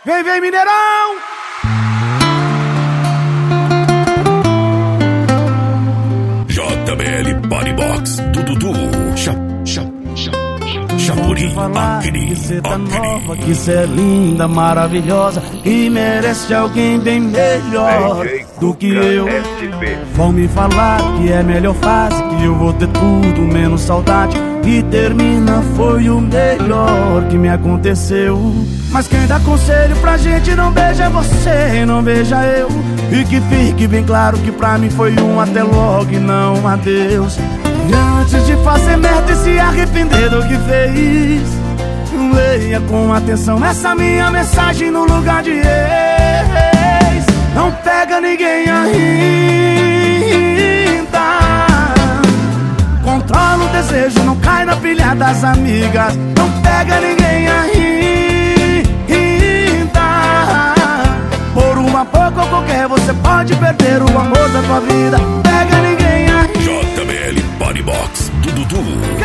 Vem, vem, Mineirão! JBL Bodybox, Dudu, Chapuri, Que cê tá nova, que cê é linda, maravilhosa e merece alguém bem melhor do que eu. Vão me falar que é melhor fase, que eu vou ter tudo menos saudade, e termina foi o melhor que me aconteceu. Mas quem dá conselho pra gente não beija você, não beija eu. E que fique bem claro que pra mim foi um até logo e não um adeus. E antes de fazer merda e se arrepender do que fez, leia com atenção essa minha mensagem no lugar de ex. Não pega ninguém ainda, controla o desejo, não cai na pilha das amigas. Não pega ninguém ainda, por uma pouco ou qualquer você pode perder o amor da tua vida. Pega ninguém ainda. JBL Bodybox, Dudu.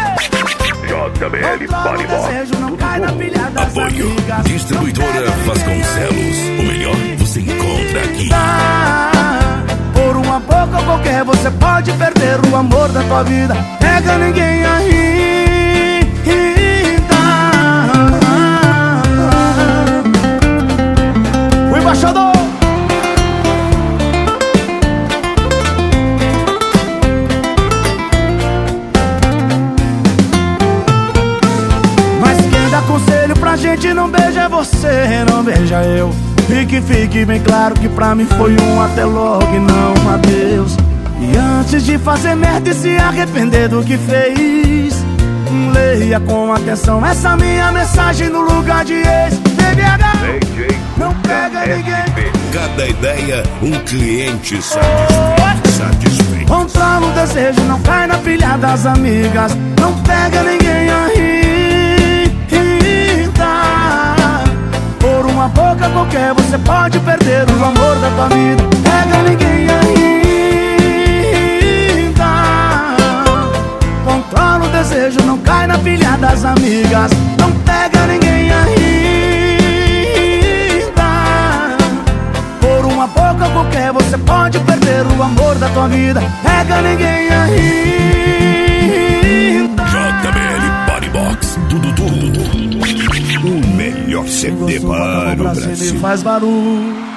JBL Bodybox, Dudu. Apoio Distribuidora Vasconcelos. O melhor você encontra aqui. Por uma boca ou qualquer você pode perder o amor da tua vida. Pega ninguém ainda. O embaixador. Conselho pra gente não beija você, não beija eu. E que fique bem claro que pra mim foi um até logo e não um adeus. E antes de fazer merda e se arrepender do que fez, leia com atenção essa minha mensagem no lugar de ex. BBH, não pega ninguém. Cada ideia, um cliente satisfeito. Controla o desejo, não cai na pilha das amigas. Não pega ninguém ainda. Por uma boca qualquer você pode perder o amor da tua vida. Pega ninguém ainda, controla o desejo, não cai na pilha das amigas. Não pega ninguém ainda, por uma boca qualquer você pode perder o amor da tua vida. Pega ninguém ainda. JBL Bodybox, Dudu. O melhor CD para o Brasil. Faz barulho.